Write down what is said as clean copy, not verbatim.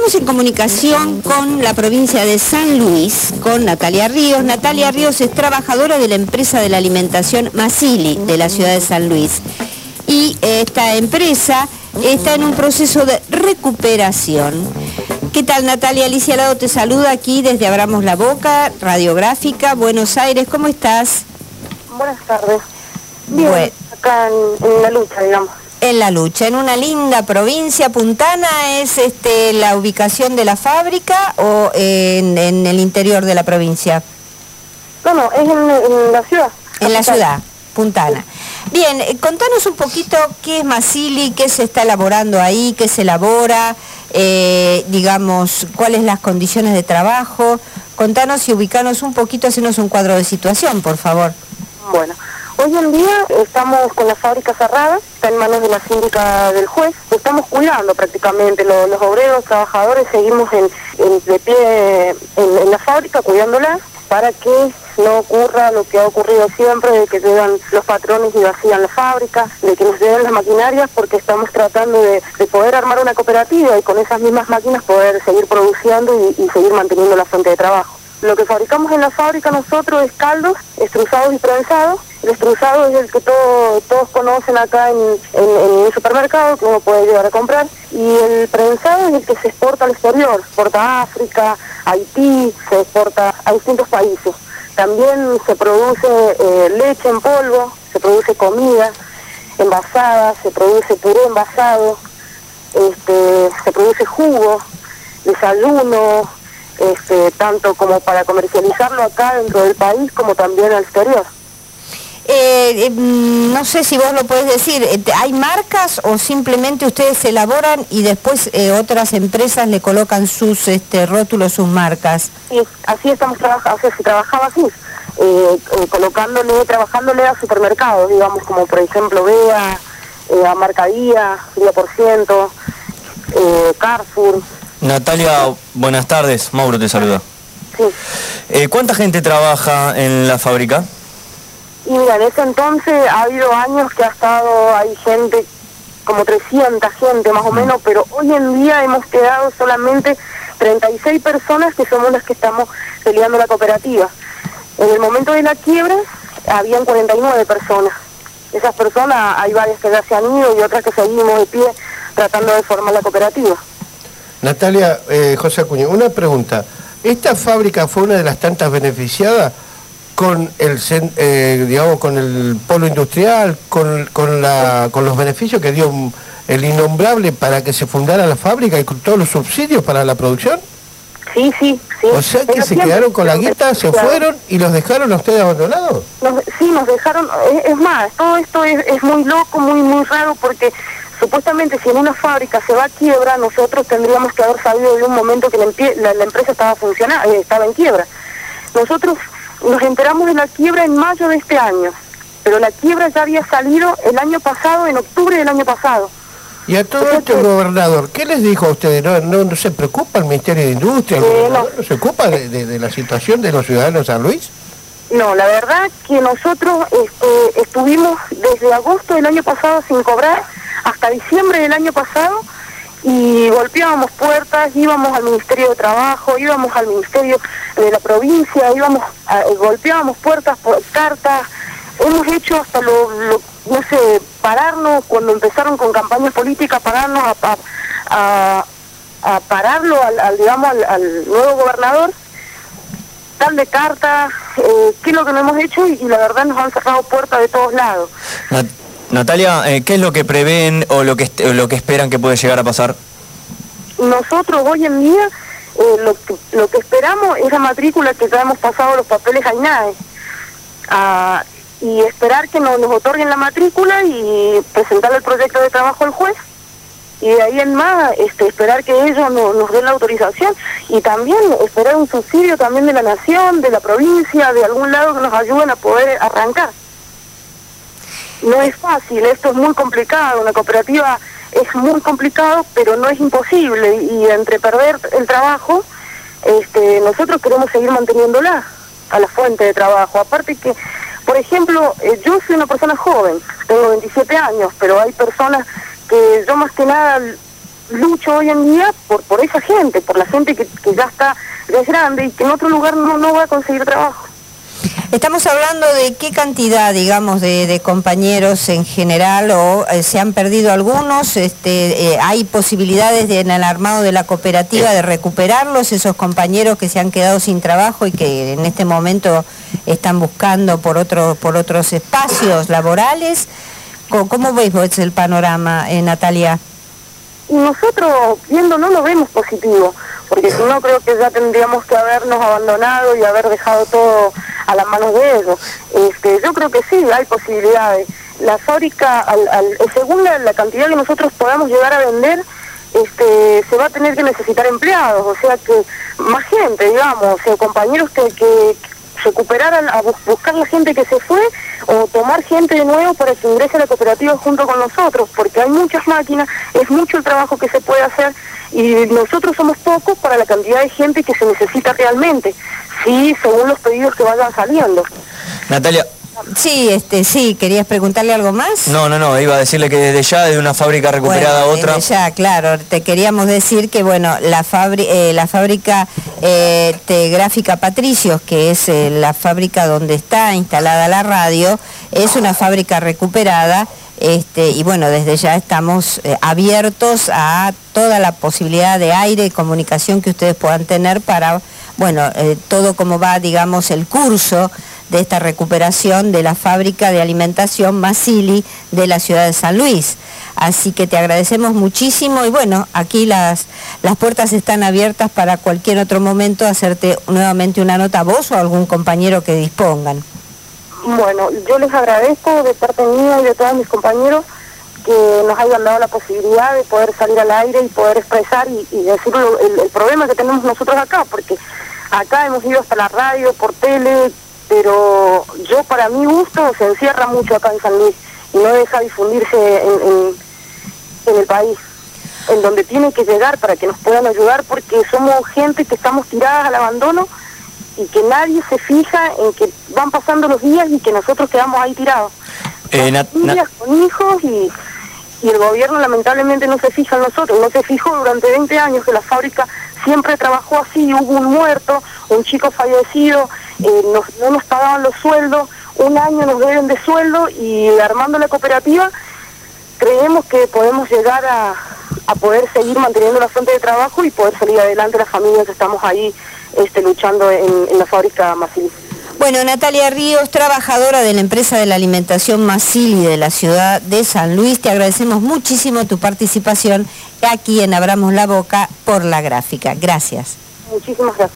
Estamos en comunicación con la provincia de San Luis, con Natalia Ríos. Natalia Ríos es trabajadora de la empresa de la alimentación Masili de la ciudad de San Luis. Y esta empresa está en un proceso de recuperación. ¿Qué tal, Natalia? Alicia Lado te saluda aquí desde Abramos la Boca, Radiográfica, Buenos Aires. ¿Cómo estás? Buenas tardes. Bien, bueno, acá en la lucha, digamos. En la lucha, en una linda provincia. ¿Puntana es la ubicación de la fábrica o en el interior de la provincia? No, es en la ciudad. En la ciudad, Puntana. Bien, contanos un poquito qué es Masili, qué se está elaborando ahí, qué se elabora, digamos, cuáles las condiciones de trabajo. Contanos y ubicanos un poquito, hacernos un cuadro de situación, por favor. Bueno. Hoy en día estamos con la fábrica cerrada, está en manos de la síndica del juez. Estamos cuidando prácticamente, los obreros, trabajadores, seguimos de pie en la fábrica cuidándola para que no ocurra lo que ha ocurrido siempre, de que llegan los patrones y vacían la fábrica, de que nos lleven las maquinarias, porque estamos tratando de poder armar una cooperativa y con esas mismas máquinas poder seguir produciendo y seguir manteniendo la fuente de trabajo. Lo que fabricamos en la fábrica nosotros es caldos, estruzados y prensados. El estruzado es el que todos conocen acá en el supermercado, que uno puede llegar a comprar. Y el prensado es el que se exporta al exterior, se exporta a África, a Haití, se exporta a distintos países. También se produce leche en polvo, se produce comida envasada, se produce puré envasado, se produce jugo, desayuno, tanto como para comercializarlo acá dentro del país como también al exterior. No sé si vos lo podés decir, ¿hay marcas o simplemente ustedes se elaboran y después otras empresas le colocan sus rótulos, sus marcas? Sí, así estamos trabajando, se trabajaba así, trabajándole a supermercados, digamos, como por ejemplo Bea, a Marcadía, 10%, Carrefour. Natalia, buenas tardes, Mauro te saluda. Sí. ¿Cuánta gente trabaja en la fábrica? Y mira, en ese entonces ha habido años que ha estado, hay gente, como 300 gente más o menos, pero hoy en día hemos quedado solamente 36 personas que somos las que estamos peleando la cooperativa. En el momento de la quiebra habían 49 personas. Esas personas, hay varias que ya se han ido y otras que seguimos de pie tratando de formar la cooperativa. Natalia, José Acuña, una pregunta. ¿Esta fábrica fue una de las tantas beneficiadas con con el polo industrial, con los beneficios que dio el innombrable para que se fundara la fábrica y con todos los subsidios para la producción? Sí. O sea que se quedaron con la guita, se fueron y los dejaron a ustedes abandonados. Sí, nos dejaron. Es más, todo esto es muy loco, muy raro, porque supuestamente si en una fábrica se va a quiebra, nosotros tendríamos que haber sabido de un momento que la empresa estaba en quiebra. Nosotros nos enteramos de la quiebra en mayo de este año, pero la quiebra ya había salido el año pasado, en octubre del año pasado. Y a todo esto, el gobernador, ¿qué les dijo a ustedes? ¿No se preocupa el Ministerio de Industria? ¿No se ocupa de la situación de los ciudadanos de San Luis? No, la verdad que nosotros estuvimos desde agosto del año pasado sin cobrar hasta diciembre del año pasado y golpeábamos puertas, íbamos al Ministerio de Trabajo, íbamos al Ministerio de la provincia, golpeábamos puertas por cartas. Hemos hecho hasta no sé, pararnos cuando empezaron con campañas políticas, pararnos a pararlo al nuevo gobernador, tal de cartas, qué es lo que no hemos hecho y la verdad nos han cerrado puertas de todos lados. Natalia, ¿qué es lo que prevén o lo que esperan que puede llegar a pasar? Nosotros hoy en día lo que esperamos es la matrícula, que ya hemos pasado los papeles a INAE, y esperar que nos otorguen la matrícula y presentar el proyecto de trabajo al juez, y de ahí en más esperar que ellos nos den la autorización y también esperar un subsidio también de la nación, de la provincia, de algún lado que nos ayuden a poder arrancar. No es fácil, esto es muy complicado, una cooperativa es muy complicado, pero no es imposible, y entre perder el trabajo, nosotros queremos seguir manteniéndola a la fuente de trabajo. Aparte que, por ejemplo, yo soy una persona joven, tengo 27 años, pero hay personas que yo más que nada lucho hoy en día por esa gente, por la gente que ya es grande y que en otro lugar no va a conseguir trabajo. Estamos hablando de qué cantidad, digamos, de compañeros en general, o se han perdido algunos. ¿Hay posibilidades en el armado de la cooperativa de recuperarlos, esos compañeros que se han quedado sin trabajo y que en este momento están buscando por otros espacios laborales? ¿Cómo veis vos el panorama, Natalia? Y nosotros, viéndolo, lo vemos positivo, porque si no creo que ya tendríamos que habernos abandonado y haber dejado todo a las manos de ellos. Yo creo que sí, hay posibilidades. La fábrica, según la cantidad que nosotros podamos llegar a vender, se va a tener que necesitar empleados, o sea que más gente, digamos, o sea, compañeros que recuperaran, a buscar la gente que se fue, o tomar gente de nuevo para que ingrese a la cooperativa junto con nosotros, porque hay muchas máquinas, es mucho el trabajo que se puede hacer, y nosotros somos pocos para la cantidad de gente que se necesita realmente, sí, según los pedidos que vayan saliendo. Natalia. Sí, sí, ¿querías preguntarle algo más? No, iba a decirle que desde ya, de una fábrica recuperada a otra... Desde ya, claro, te queríamos decir que, bueno, la fábrica Gráfica Patricios, que es la fábrica donde está instalada la radio, es una fábrica recuperada, y bueno, desde ya estamos abiertos a toda la posibilidad de aire y comunicación que ustedes puedan tener para, bueno, todo como va, digamos, el curso de esta recuperación de la fábrica de alimentación Masili de la ciudad de San Luis. Así que te agradecemos muchísimo y bueno, aquí las puertas están abiertas para cualquier otro momento hacerte nuevamente una nota a vos o a algún compañero que dispongan. Bueno, yo les agradezco de parte mía y de todos mis compañeros que nos hayan dado la posibilidad de poder salir al aire y poder expresar y decir el problema que tenemos nosotros acá, porque acá hemos ido hasta la radio, por tele, pero yo, para mi gusto, se encierra mucho acá en San Luis y no deja difundirse en el país, en donde tiene que llegar para que nos puedan ayudar, porque somos gente que estamos tiradas al abandono y que nadie se fija en que van pasando los días y que nosotros quedamos ahí tirados. Familias con hijos y el gobierno lamentablemente no se fija en nosotros, no se fijó durante 20 años que la fábrica siempre trabajó así, hubo un muerto, un chico fallecido, no nos pagaban los sueldos, un año nos deben de sueldo y armando la cooperativa creemos que podemos llegar a poder seguir manteniendo la fuente de trabajo y poder salir adelante las familias que estamos ahí luchando en la fábrica Masili. Bueno, Natalia Ríos, trabajadora de la empresa de la alimentación Masili de la ciudad de San Luis, te agradecemos muchísimo tu participación aquí en Abramos la Boca por la Gráfica. Gracias. Muchísimas gracias.